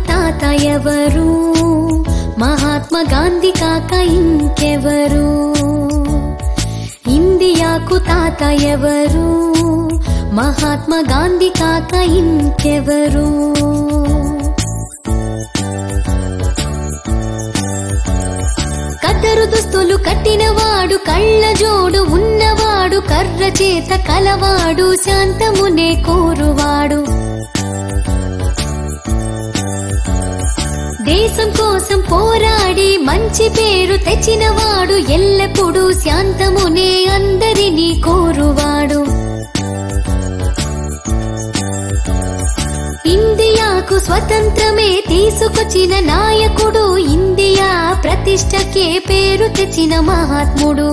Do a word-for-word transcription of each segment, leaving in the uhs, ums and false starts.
తాత ఎవరు? మహాత్మా గాంధీ కాక ఇంకెవరు? ఇండియాకు తాత ఎవరు? మహాత్మా గాంధీ కాక ఇంకెవరు? కద్దరు దుస్తులు కట్టినవాడు, కళ్ళ జోడు ఉన్నవాడు, కర్ర చేత కలవాడు, శాంతమునే కోరువాడు. దేశం కోసం పోరాడి మంచి పేరు తెచ్చినవాడు, ఎల్లప్పుడూ శాంతమునే అందరినీ కోరువాడు. ఇండియాకు స్వతంత్రమే తీసుకొచ్చిన నాయకుడు, ఇండియా ప్రతిష్టకే పేరు తెచ్చిన మహాత్ముడు.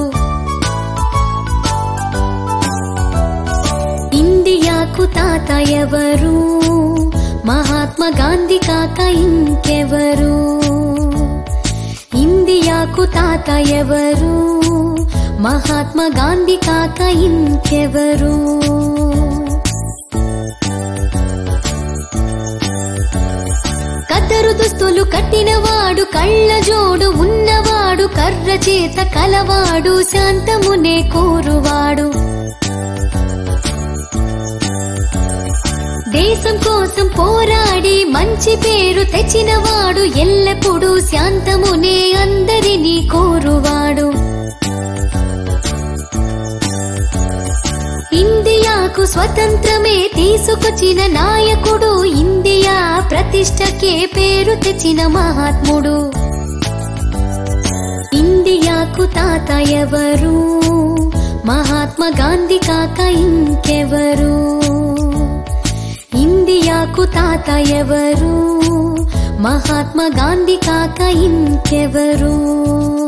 ఇండియాకు తాత ఎవరు? మహాత్మా గాంధీ కాక ఇంకెవరు? ఇండియాకు తాత ఎవరు? మహాత్మా గాంధీ కాక ఇంకెవరు? కద్దరు దుస్తులు కట్టినవాడు, కళ్ళ జోడు ఉన్నవాడు, కర్ర చేత కలవాడు, శాంతమునే కోరువాడు. దేశం కోసం పోరాడి మంచి పేరు తెచ్చినవాడు, ఎల్లప్పుడూ శాంతమునే అందరినీ కోరువాడు. ఇండియాకు స్వతంత్రమే తీసుకొచ్చిన నాయకుడు, ఇండియా ప్రతిష్టకే పేరు తెచ్చిన మహాత్ముడు. ఇండియాకు తాత ఎవరు? మహాత్మా గాంధీ కాక ఇంకెవరు? ఇండియాకు తాత ఎవరు? మహాత్మా గాంధీ కాక ఇంకెవరు?